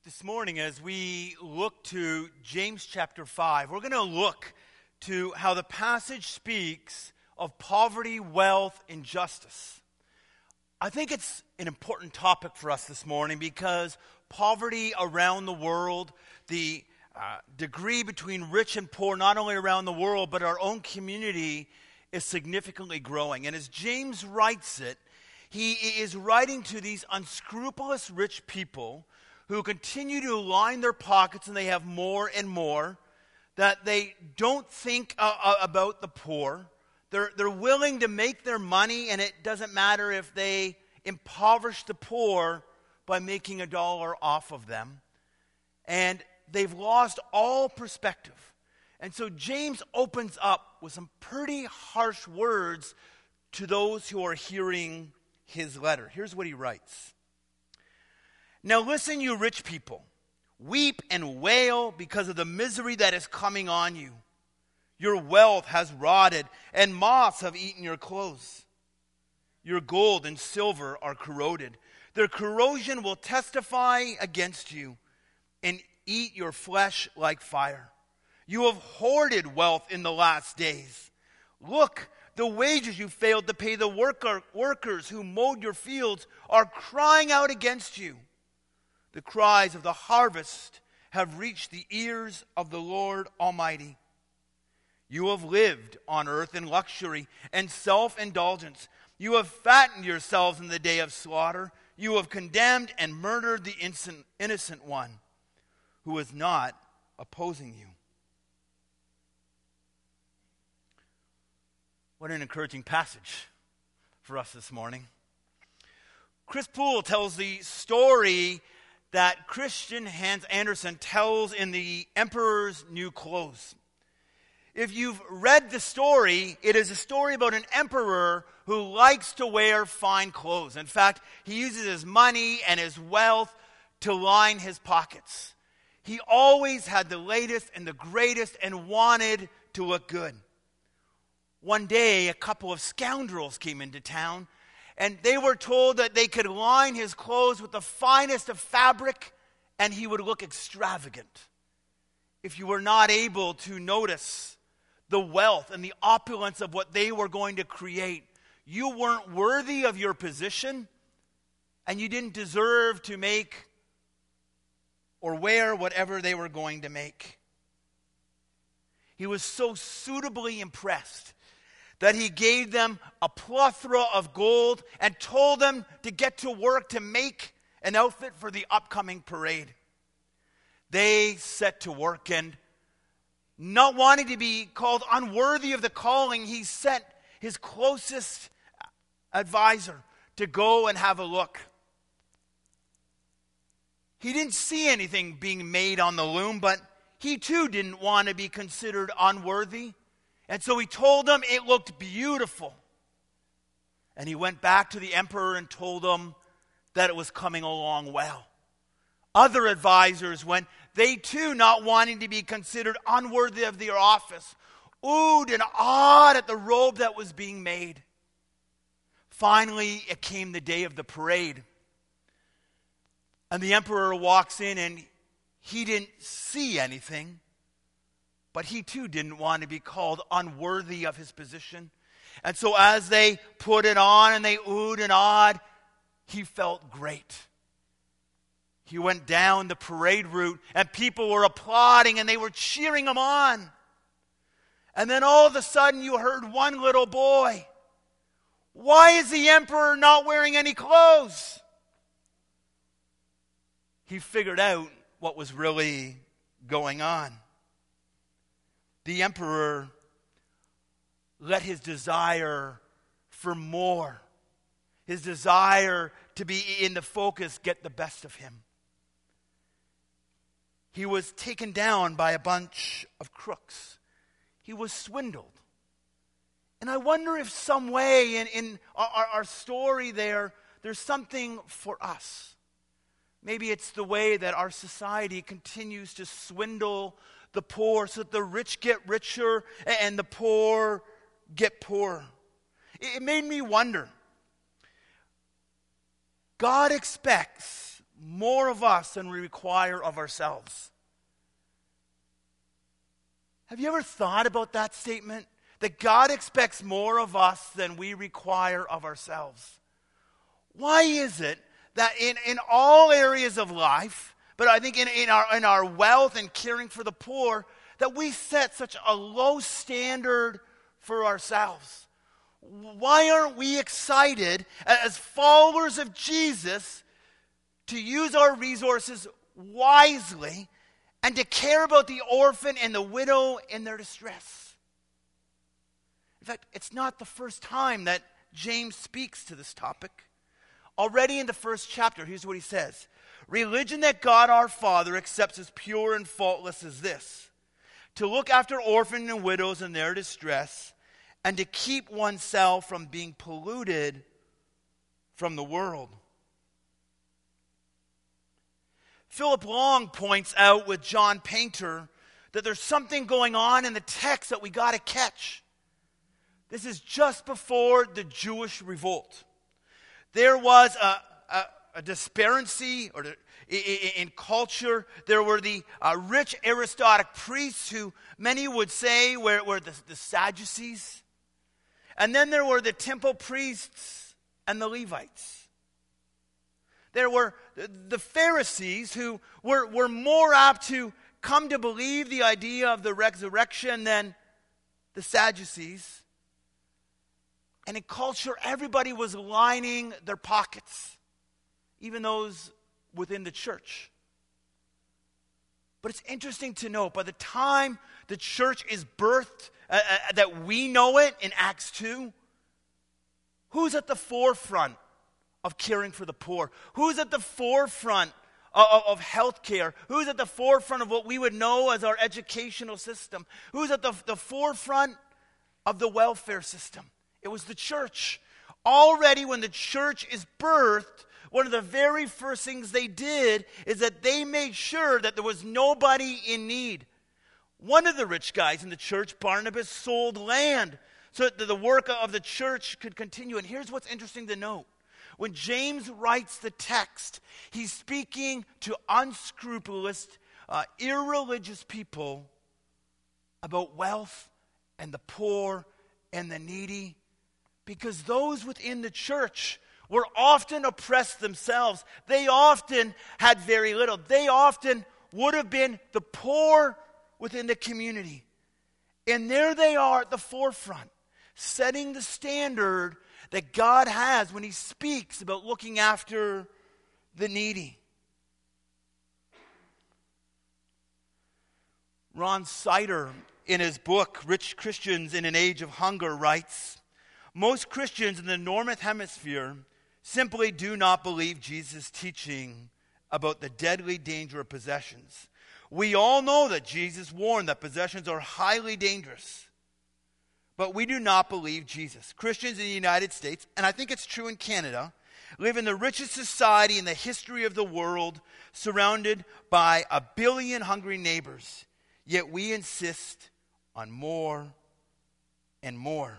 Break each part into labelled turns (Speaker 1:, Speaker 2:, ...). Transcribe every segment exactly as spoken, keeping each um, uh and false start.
Speaker 1: This morning, as we look to James chapter five, we're going to look to how the passage speaks of poverty, wealth, and justice. I think it's an important topic for us this morning because poverty around the world, the uh, degree between rich and poor, not only around the world, but our own community, is significantly growing. And as James writes it, he is writing to these unscrupulous rich people who continue to line their pockets and they have more and more, that they don't think uh, uh, about the poor. They're, they're willing to make their money, and it doesn't matter if they impoverish the poor by making a dollar off of them. And they've lost all perspective. And so James opens up with some pretty harsh words to those who are hearing his letter. Here's what he writes. Now listen, you rich people. Weep and wail because of the misery that is coming on you. Your wealth has rotted, and moths have eaten your clothes. Your gold and silver are corroded. Their corrosion will testify against you and eat your flesh like fire. You have hoarded wealth in the last days. Look, the wages you failed to pay the worker, workers who mowed your fields are crying out against you. The cries of the harvest have reached the ears of the Lord Almighty. You have lived on earth in luxury and self-indulgence. You have fattened yourselves in the day of slaughter. You have condemned and murdered the innocent, innocent one who is not opposing you. What an encouraging passage for us this morning. Chris Poole tells the story that Christian Hans Andersen tells in The Emperor's New Clothes. If you've read the story, it is a story about an emperor who likes to wear fine clothes. In fact, he uses his money and his wealth to line his pockets. He always had the latest and the greatest and wanted to look good. One day, a couple of scoundrels came into town, and they were told that they could line his clothes with the finest of fabric, and he would look extravagant. If you were not able to notice the wealth and the opulence of what they were going to create, you weren't worthy of your position, and you didn't deserve to make or wear whatever they were going to make. He was so suitably impressed that he gave them a plethora of gold and told them to get to work to make an outfit for the upcoming parade. They set to work, and not wanting to be called unworthy of the calling, he sent his closest advisor to go and have a look. He didn't see anything being made on the loom, but he too didn't want to be considered unworthy. And so he told them it looked beautiful. And he went back to the emperor and told him that it was coming along well. Other advisors went, they too, not wanting to be considered unworthy of their office, oohed and awed at the robe that was being made. Finally, it came the day of the parade. And the emperor walks in, and he didn't see anything. But he too didn't want to be called unworthy of his position. And so as they put it on and they oohed and awed, he felt great. He went down the parade route and people were applauding and they were cheering him on. And then all of a sudden you heard one little boy, "Why is the emperor not wearing any clothes?" He figured out what was really going on. The emperor let his desire for more, his desire to be in the focus, get the best of him. He was taken down by a bunch of crooks. He was swindled. And I wonder if some way in, in our, our story there, there's something for us. Maybe it's the way that our society continues to swindle the poor so that the rich get richer and the poor get poorer. It made me wonder. God expects more of us than we require of ourselves. Have you ever thought about that statement? That God expects more of us than we require of ourselves. Why is it that in, in all areas of life, but I think in, in, our, in our wealth and caring for the poor, that we set such a low standard for ourselves? Why aren't we excited as followers of Jesus to use our resources wisely and to care about the orphan and the widow in their distress? In fact, it's not the first time that James speaks to this topic. Already in the first chapter, here's what he says. Religion that God our Father accepts as pure and faultless is this: to look after orphans and widows in their distress, and to keep oneself from being polluted from the world. Philip Long points out with John Painter that there's something going on in the text that we got to catch. This is just before the Jewish revolt. There was a, a, a disparity or in, in culture. There were the uh, rich aristocratic priests who many would say were, were the, the Sadducees. And then there were the temple priests and the Levites. There were the Pharisees who were, were more apt to come to believe the idea of the resurrection than the Sadducees. And in culture, everybody was lining their pockets, even those within the church. But it's interesting to note, by the time the church is birthed, uh, uh, that we know it in Acts two, who's at the forefront of caring for the poor? Who's at the forefront of, of, of health care? Who's at the forefront of what we would know as our educational system? Who's at the, the forefront of the welfare system? It was the church. Already when the church is birthed, one of the very first things they did is that they made sure that there was nobody in need. One of the rich guys in the church, Barnabas, sold land so that the work of the church could continue. And here's what's interesting to note. When James writes the text, he's speaking to unscrupulous, uh, irreligious people about wealth and the poor and the needy. Because those within the church were often oppressed themselves. They often had very little. They often would have been the poor within the community. And there they are at the forefront, setting the standard that God has when he speaks about looking after the needy. Ron Sider, in his book, Rich Christians in an Age of Hunger, writes, most Christians in the Northern Hemisphere simply do not believe Jesus' teaching about the deadly danger of possessions. We all know that Jesus warned that possessions are highly dangerous, but we do not believe Jesus. Christians in the United States, and I think it's true in Canada, live in the richest society in the history of the world, surrounded by a billion hungry neighbors, yet we insist on more and more.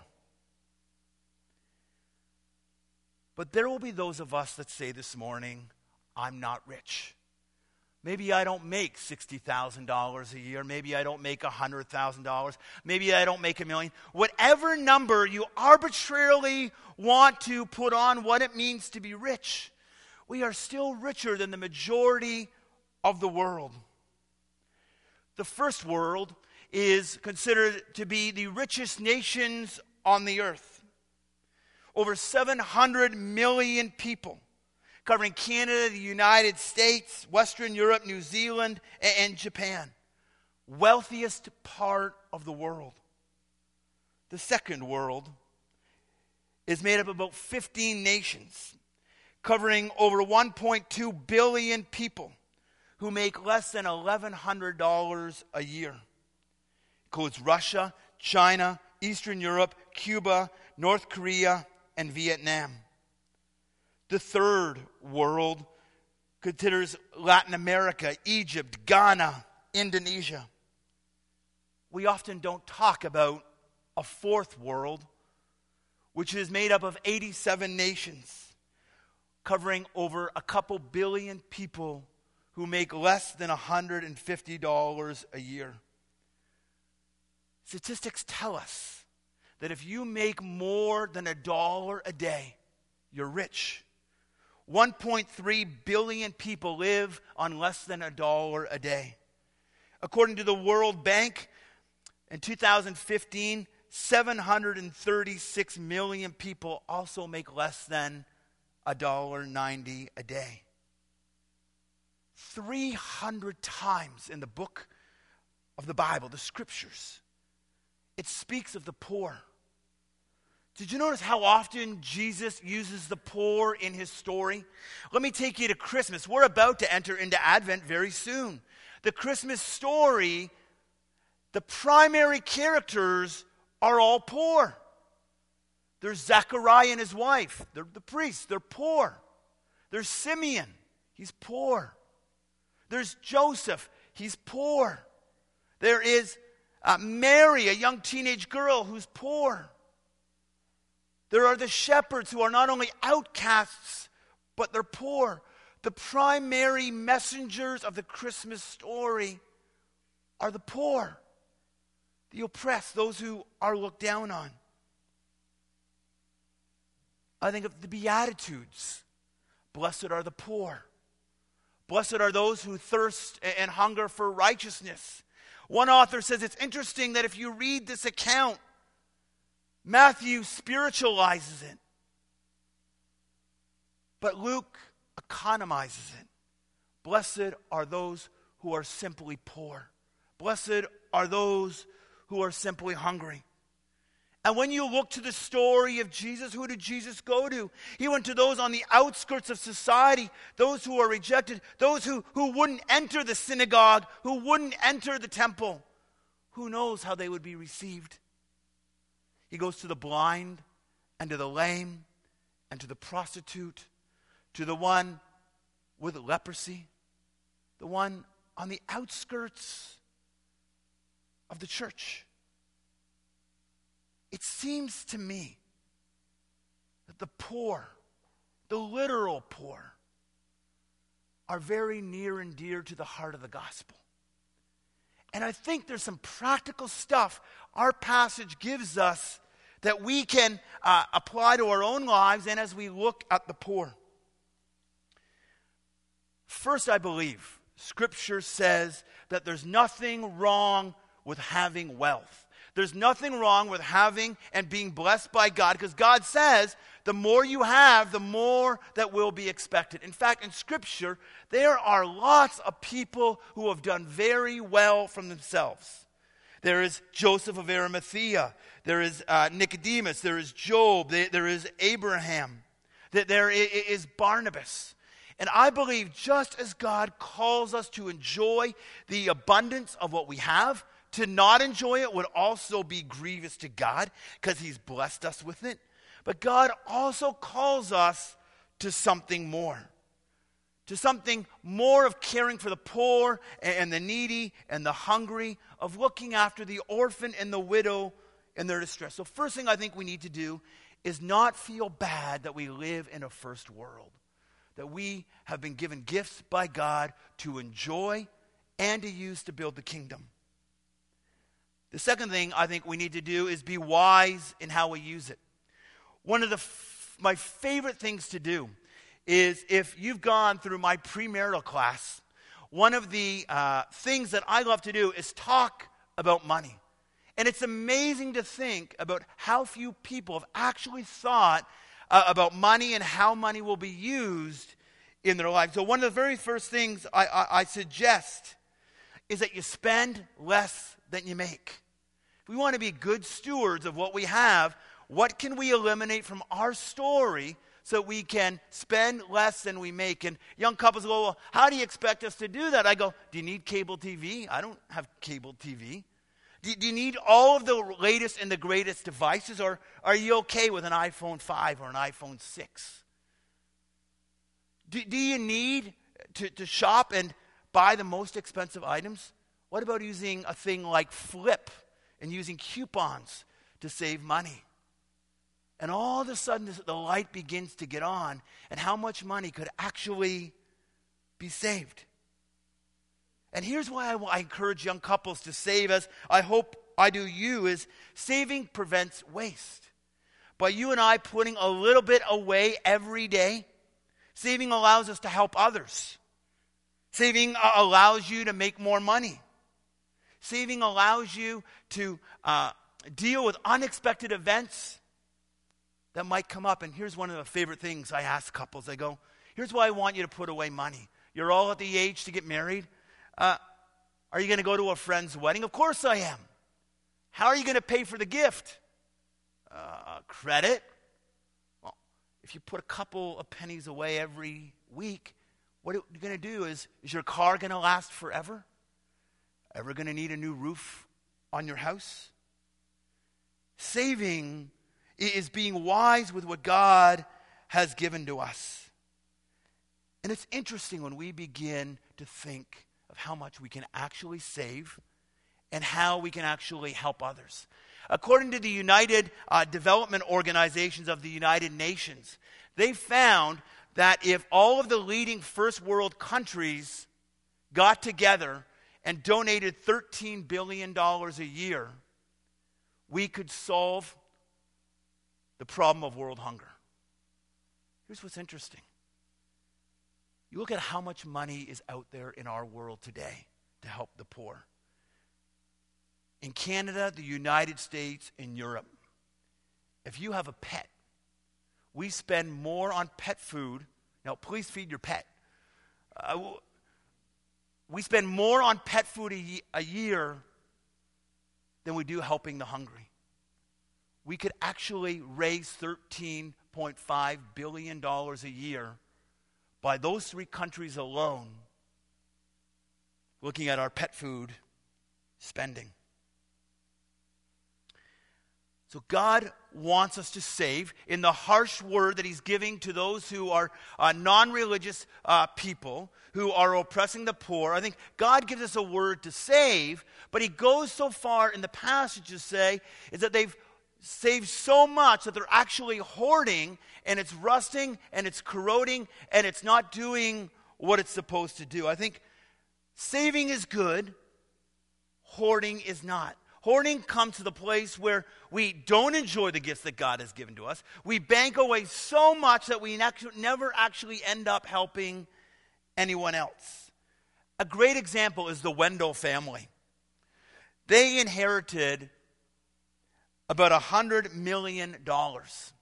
Speaker 1: But there will be those of us that say this morning, I'm not rich. Maybe I don't make sixty thousand dollars a year. Maybe I don't make one hundred thousand dollars. Maybe I don't make a million. Whatever number you arbitrarily want to put on what it means to be rich, we are still richer than the majority of the world. The first world is considered to be the richest nations on the earth. Over seven hundred million people, covering Canada, the United States, Western Europe, New Zealand, and Japan. Wealthiest part of the world. The second world is made up of about fifteen nations, covering over one point two billion people who make less than eleven hundred dollars a year. It includes Russia, China, Eastern Europe, Cuba, North Korea, and Vietnam. The third world considers Latin America, Egypt, Ghana, Indonesia. We often don't talk about a fourth world, which is made up of eighty-seven nations. covering over a couple billion people who make less than one hundred fifty dollars a year. Statistics tell us that if you make more than a dollar a day, you're rich. one point three billion people live on less than a dollar a day. According to the World Bank, in two thousand fifteen, seven hundred thirty-six million people also make less than one dollar ninety a day. three hundred times in the book of the Bible, the scriptures, it speaks of the poor. Did you notice how often Jesus uses the poor in his story? Let me take you to Christmas. We're about to enter into Advent very soon. The Christmas story, the primary characters are all poor. There's Zechariah and his wife. They're the priests. They're poor. There's Simeon. He's poor. There's Joseph. He's poor. There is uh, Mary, a young teenage girl who's poor. There are the shepherds who are not only outcasts, but they're poor. The primary messengers of the Christmas story are the poor, the oppressed, those who are looked down on. I think of the Beatitudes. Blessed are the poor. Blessed are those who thirst and hunger for righteousness. One author says it's interesting that if you read this account, Matthew spiritualizes it, but Luke economizes it. Blessed are those who are simply poor. Blessed are those who are simply hungry. And when you look to the story of Jesus, who did Jesus go to? He went to those on the outskirts of society, those who are rejected, those who, who wouldn't enter the synagogue, who wouldn't enter the temple. Who knows how they would be received? He goes to the blind and to the lame and to the prostitute, to the one with leprosy, the one on the outskirts of the church. It seems to me that the poor, the literal poor, are very near and dear to the heart of the gospel. And I think there's some practical stuff our passage gives us that we can uh, apply to our own lives and as we look at the poor. First, I believe Scripture says that there's nothing wrong with having wealth. There's nothing wrong with having and being blessed by God, because God says the more you have, the more that will be expected. In fact, in Scripture, there are lots of people who have done very well from themselves. There is Joseph of Arimathea. There is uh, Nicodemus. There is Job. There, there is Abraham. There is Barnabas. And I believe just as God calls us to enjoy the abundance of what we have, to not enjoy it would also be grievous to God because he's blessed us with it. But God also calls us to something more. To something more of caring for the poor and the needy and the hungry, of looking after the orphan and the widow in their distress. So first thing I think we need to do is not feel bad that we live in a first world. That we have been given gifts by God to enjoy and to use to build the kingdom. The second thing I think we need to do is be wise in how we use it. One of the f- my favorite things to do is, if you've gone through my premarital class, one of the uh, things that I love to do is talk about money. And it's amazing to think about how few people have actually thought uh, about money and how money will be used in their life. So one of the very first things I, I, I suggest is that you spend less than you make. If we want to be good stewards of what we have, what can we eliminate from our story so we can spend less than we make? And young couples go, well, how do you expect us to do that? I go, do you need cable T V? I don't have cable T V. Do, do you need all of the latest and the greatest devices, or are you okay with an iPhone five or an iPhone six? Do, do you need to, to shop and buy the most expensive items? What about using a thing like Flip and using coupons to save money? And all of a sudden, this, the light begins to get on, and how much money could actually be saved. And here's why I, I encourage young couples to save, as I hope I do you, is saving prevents waste. By you and I putting a little bit away every day, saving allows us to help others. Saving uh, allows you to make more money. Saving allows you to uh, deal with unexpected events that might come up. And here's one of the favorite things I ask couples. I go, here's why I want you to put away money. You're all at the age to get married. Uh, are you going to go to a friend's wedding? Of course I am. How are you going to pay for the gift? Uh, credit? Well, if you put a couple of pennies away every week, what you're going to do is, is your car going to last forever? Ever going to need a new roof on your house? Saving is being wise with what God has given to us. And it's interesting when we begin to think of how much we can actually save and how we can actually help others. According to the United uh, Development Organizations of the United Nations, they found that if all of the leading first world countries got together and donated thirteen billion dollars a year, we could solve the problem of world hunger. Here's what's interesting. You look at how much money is out there in our world today to help the poor. In Canada, the United States, and Europe, if you have a pet, we spend more on pet food. Now, please feed your pet. Uh, we spend more on pet food a, a year than we do helping the hungry. We could actually raise thirteen point five billion dollars a year by those three countries alone, looking at our pet food spending. So God wants us to save in the harsh word that he's giving to those who are uh, non-religious uh, people, who are oppressing the poor. I think God gives us a word to save, but he goes so far in the passage to say is that they've saved so much that they're actually hoarding, and it's rusting, and it's corroding, and it's not doing what it's supposed to do. I think saving is good, hoarding is not. Hoarding comes to the place where we don't enjoy the gifts that God has given to us. We bank away so much that we never actually end up helping anyone else. A great example is the Wendell family. They inherited about one hundred million dollars.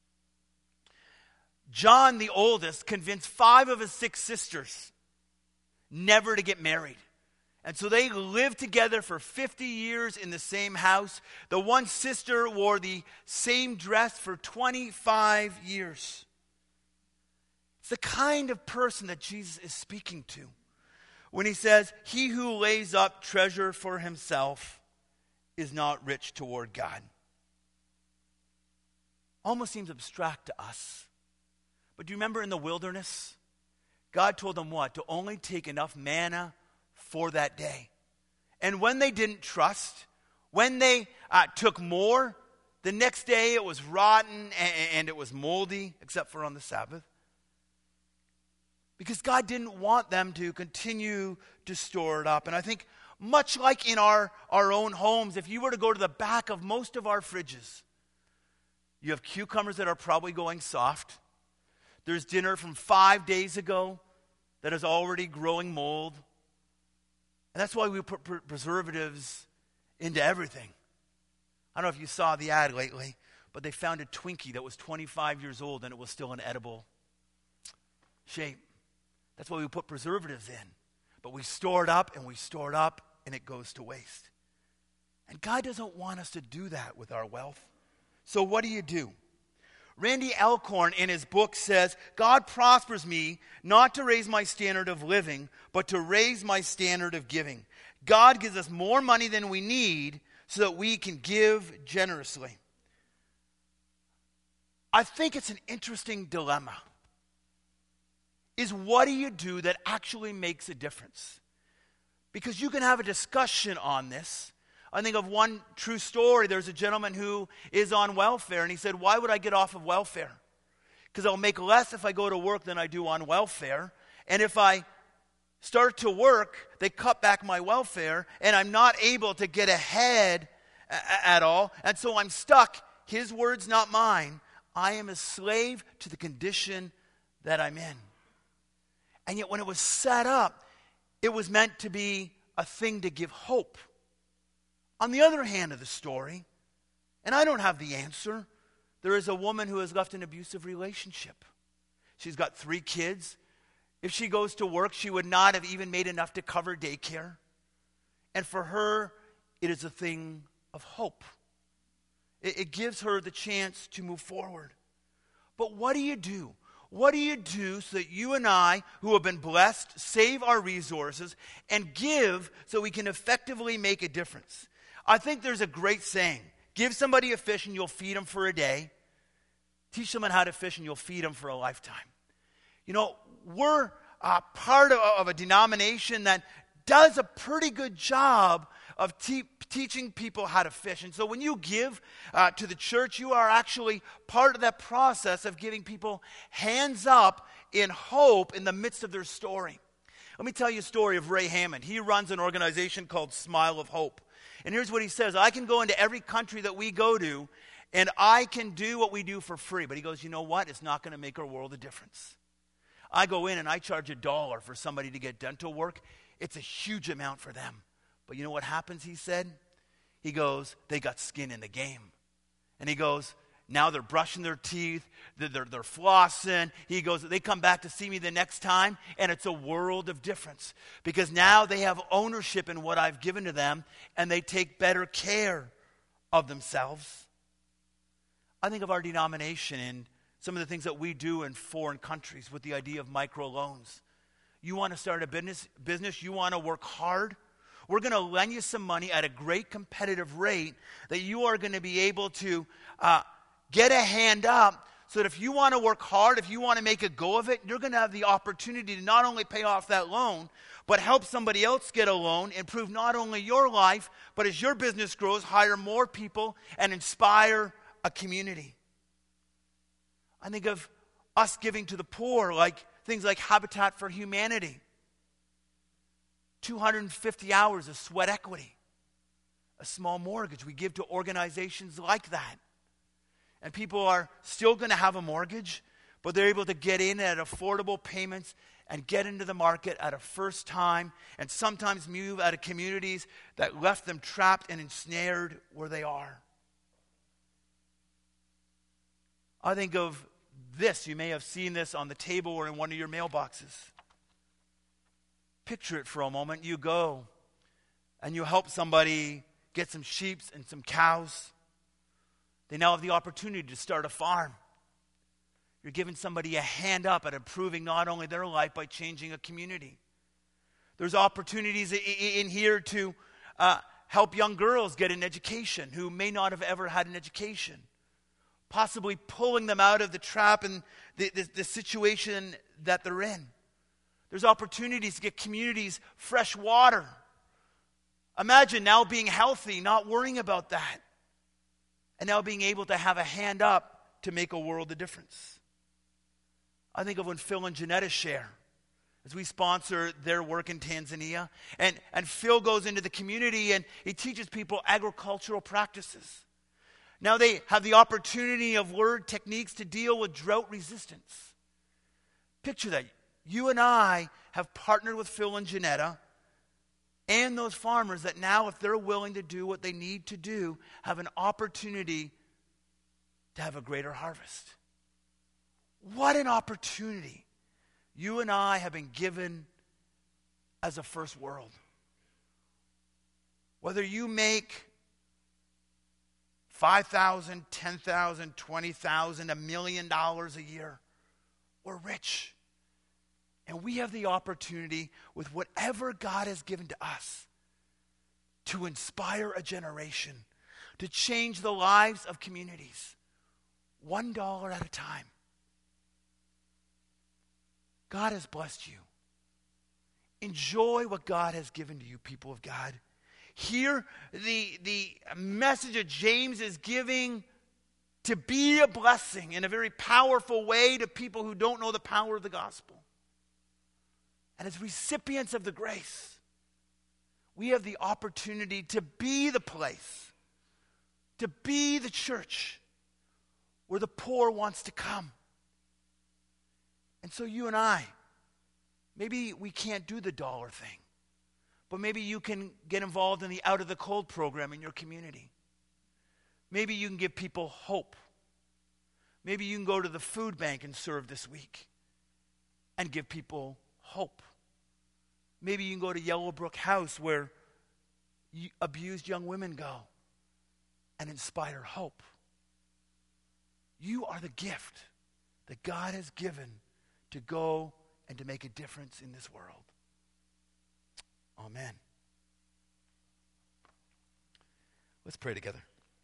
Speaker 1: John, the oldest, convinced five of his six sisters never to get married. And so they lived together for fifty years in the same house. The one sister wore the same dress for twenty-five years. It's the kind of person that Jesus is speaking to when he says, "He who lays up treasure for himself is not rich toward God." Almost seems abstract to us. But do you remember in the wilderness, God told them what? To only take enough manna for that day. And when they didn't trust, when they uh, took more, the next day it was rotten and, and it was moldy, except for on the Sabbath. Because God didn't want them to continue to store it up. And I think much like in our, our own homes, if you were to go to the back of most of our fridges, you have cucumbers that are probably going soft. There's dinner from five days ago that is already growing mold. And that's why we put preservatives into everything. I don't know if you saw the ad lately, but they found a Twinkie that was twenty-five years old and it was still in edible shape. That's why we put preservatives in. But we store it up and we store it up and it goes to waste. And God doesn't want us to do that with our wealth. So what do you do? Randy Alcorn in his book says, God prospers me not to raise my standard of living, but to raise my standard of giving. God gives us more money than we need so that we can give generously. I think it's an interesting dilemma. Is what do you do that actually makes a difference? Because you can have a discussion on this I think of one true story. There's a gentleman who is on welfare, and he said, why would I get off of welfare? Because I'll make less if I go to work than I do on welfare. And if I start to work, they cut back my welfare, and I'm not able to get ahead a- at all. And so I'm stuck. His words, not mine. I am a slave to the condition that I'm in. And yet when it was set up, it was meant to be a thing to give hope. On the other hand of the story, and I don't have the answer, there is a woman who has left an abusive relationship. She's got three kids. If she goes to work, she would not have even made enough to cover daycare. And for her, it is a thing of hope. It, it gives her the chance to move forward. But what do you do? What do you do so that you and I, who have been blessed, save our resources and give so we can effectively make a difference? I think there's a great saying. Give somebody a fish and you'll feed them for a day. Teach someone how to fish and you'll feed them for a lifetime. You know, we're uh, part of, of a denomination that does a pretty good job of te- teaching people how to fish. And so when you give uh, to the church, you are actually part of that process of giving people hands up in hope in the midst of their story. Let me tell you a story of Ray Hammond. He runs an organization called Smile of Hope. And here's what he says. I can go into every country that we go to, and I can do what we do for free. But he goes, you know what? It's not going to make our world a difference. I go in and I charge a dollar for somebody to get dental work. It's a huge amount for them. But you know what happens, he said? He goes, they got skin in the game. And he goes, now they're brushing their teeth, they're, they're, they're flossing. He goes, they come back to see me the next time, and it's a world of difference. Because now they have ownership in what I've given to them, and they take better care of themselves. I think of our denomination and some of the things that we do in foreign countries with the idea of microloans. You want to start a business, business, you want to work hard, we're going to lend you some money at a great competitive rate that you are going to be able to uh, get a hand up so that if you want to work hard, if you want to make a go of it, you're going to have the opportunity to not only pay off that loan, but help somebody else get a loan, improve not only your life, but as your business grows, hire more people and inspire a community. I think of us giving to the poor, like things like Habitat for Humanity. two hundred fifty hours of sweat equity. A small mortgage. We give to organizations like that. And people are still going to have a mortgage, but they're able to get in at affordable payments and get into the market at a first time, and sometimes move out of communities that left them trapped and ensnared where they are. I think of this. You may have seen this on the table or in one of your mailboxes. Picture it for a moment. You go and you help somebody get some sheep and some cows. They now have the opportunity to start a farm. You're giving somebody a hand up at improving not only their life by changing a community. There's opportunities in here to uh, help young girls get an education who may not have ever had an education. Possibly pulling them out of the trap and the, the, the situation that they're in. There's opportunities to get communities fresh water. Imagine now being healthy, not worrying about that. And now being able to have a hand up to make a world of difference. I think of when Phil and Janetta share, as we sponsor their work in Tanzania. And, and Phil goes into the community and he teaches people agricultural practices. Now they have the opportunity of learned techniques to deal with drought resistance. Picture that. You and I have partnered with Phil and Janetta and those farmers that now, if they're willing to do what they need to do, have an opportunity to have a greater harvest. What an opportunity you and I have been given as a first world. Whether you make five thousand dollars, ten thousand dollars, twenty thousand dollars, a million dollars a year, we're rich. And we have the opportunity with whatever God has given to us to inspire a generation, to change the lives of communities, one dollar at a time. God has blessed you. Enjoy what God has given to you, people of God. hear the, the message that James is giving to be a blessing in a very powerful way to people who don't know the power of the gospel. And as recipients of the grace, we have the opportunity to be the place, to be the church where the poor wants to come. And so you and I, maybe we can't do the dollar thing, but maybe you can get involved in the Out of the Cold program in your community. Maybe you can give people hope. Maybe you can go to the food bank and serve this week and give people hope. Maybe you can go to Yellowbrook House where abused young women go and inspire hope. You are the gift that God has given to go and to make a difference in this world. Amen. Let's pray together.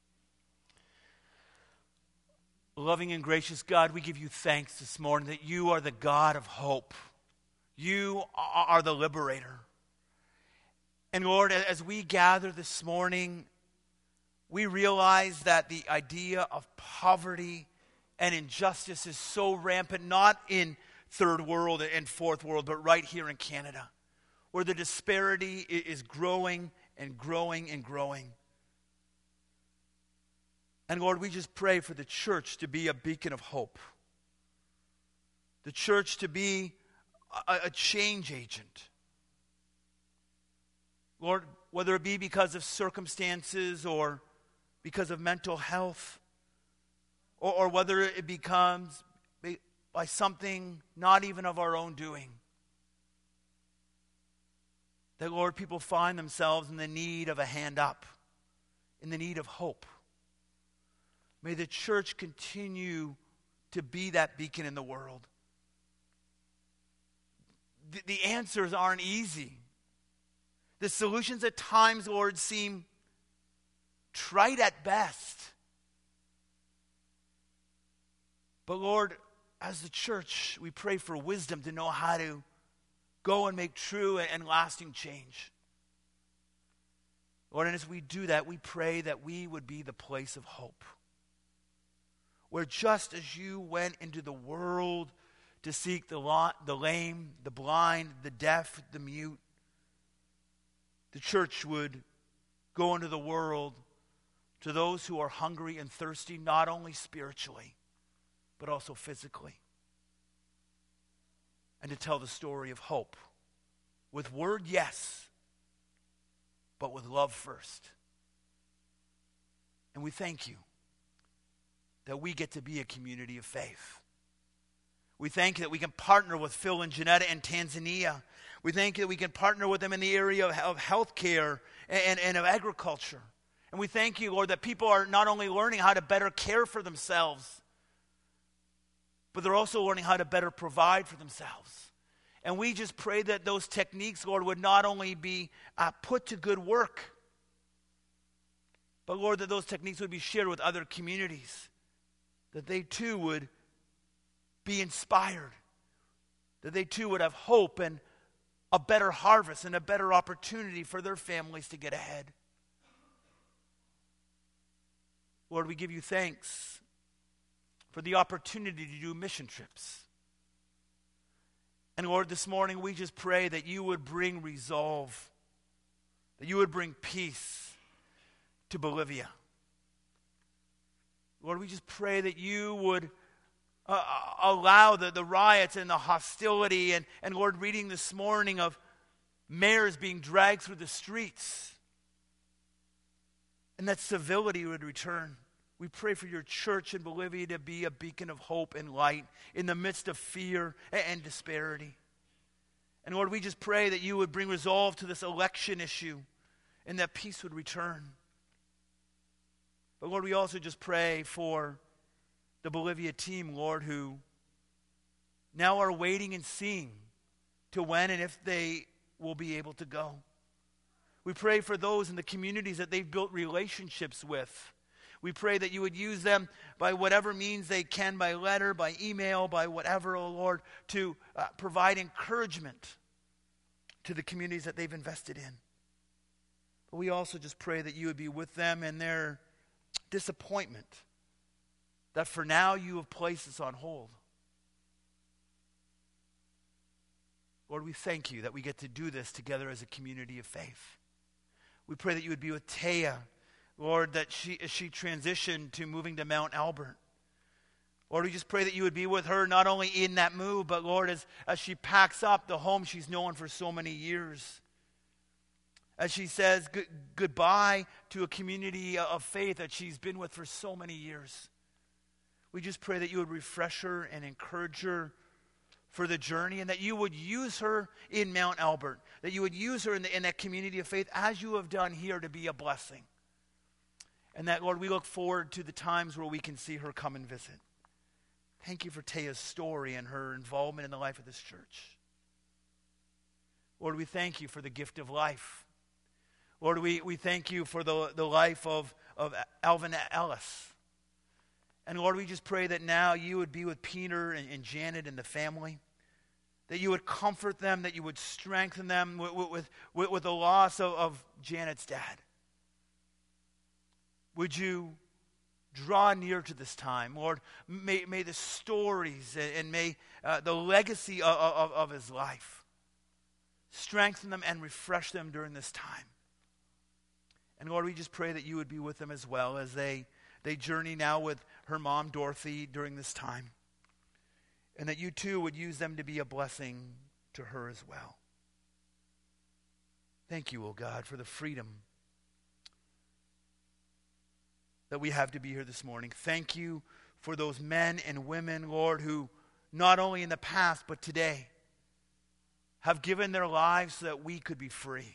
Speaker 1: Loving and gracious God, we give you thanks this morning that you are the God of hope. You are the liberator. And Lord, as we gather this morning, we realize that the idea of poverty and injustice is so rampant, not in third world and fourth world, but right here in Canada, where the disparity is growing and growing and growing. And Lord, we just pray for the church to be a beacon of hope. The church to be a, a change agent. Lord, whether it be because of circumstances or because of mental health, or, or whether it becomes by something not even of our own doing, that, Lord, people find themselves in the need of a hand up, in the need of hope. May the church continue to be that beacon in the world. The, the answers aren't easy. The solutions at times, Lord, seem trite at best. But Lord, as the church, we pray for wisdom to know how to go and make true and lasting change. Lord, and as we do that, we pray that we would be the place of hope, where just as you went into the world to seek the, la- the lame, the blind, the deaf, the mute, the church would go into the world to those who are hungry and thirsty, not only spiritually, but also physically. And to tell the story of hope. With word, yes, but with love first. And we thank you that we get to be a community of faith. We thank you that we can partner with Phil and Janetta in Tanzania. We thank you that we can partner with them in the area of, of healthcare and, and, and of agriculture. And we thank you, Lord, that people are not only learning how to better care for themselves, but they're also learning how to better provide for themselves. And we just pray that those techniques, Lord, would not only be uh, put to good work, but, Lord, that those techniques would be shared with other communities, that they too would be inspired, that they too would have hope and a better harvest and a better opportunity for their families to get ahead. Lord, we give you thanks for the opportunity to do mission trips. And Lord, this morning we just pray that you would bring resolve, that you would bring peace to Bolivia. Lord, we just pray that you would uh, allow the, the riots and the hostility, and, and Lord, reading this morning of mayors being dragged through the streets, and that civility would return. We pray for your church in Bolivia to be a beacon of hope and light in the midst of fear and disparity. And Lord, we just pray that you would bring resolve to this election issue and that peace would return. But Lord, we also just pray for the Bolivia team, Lord, who now are waiting and seeing to when and if they will be able to go. We pray for those in the communities that they've built relationships with. We pray that you would use them by whatever means they can, by letter, by email, by whatever, oh Lord, to uh, provide encouragement to the communities that they've invested in. But we also just pray that you would be with them in their disappointment, that for now you have placed us on hold. Lord, we thank you that we get to do this together as a community of faith. We pray that you would be with Taya, Lord, that she, as she transitioned to moving to Mount Albert. Lord, we just pray that you would be with her not only in that move, but Lord, as, as she packs up the home she's known for so many years. As she says good, goodbye to a community of faith that she's been with for so many years. We just pray that you would refresh her and encourage her for the journey, and that you would use her in Mount Albert, that you would use her in, the, in that community of faith as you have done here to be a blessing. And that, Lord, we look forward to the times where we can see her come and visit. Thank you for Taya's story and her involvement in the life of this church. Lord, we thank you for the gift of life. Lord, we, we thank you for the, the life of, of Alvin Ellis. And Lord, we just pray that now you would be with Peter and, and Janet and the family, that you would comfort them, that you would strengthen them with, with, with, with the loss of, of Janet's dad. Would you draw near to this time? Lord, may, may the stories and, and may uh, the legacy of, of, of his life strengthen them and refresh them during this time. And Lord, we just pray that you would be with them as well as they, they journey now with her mom, Dorothy, during this time. And that you too would use them to be a blessing to her as well. Thank you, O God, for the freedom that we have to be here this morning. Thank you for those men and women, Lord, who not only in the past but today have given their lives so that we could be free.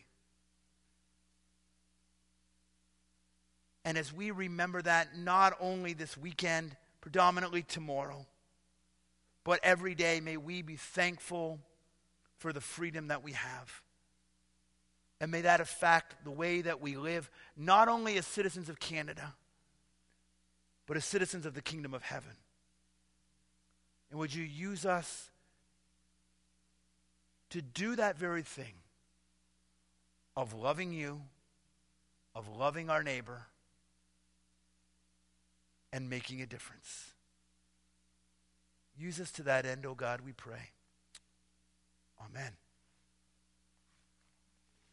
Speaker 1: And as we remember that, not only this weekend, predominantly tomorrow, but every day, may we be thankful for the freedom that we have. And may that affect the way that we live, not only as citizens of Canada, but as citizens of the kingdom of heaven. And would you use us to do that very thing of loving you, of loving our neighbor, and making a difference. Use us to that end, O God, we pray. Amen.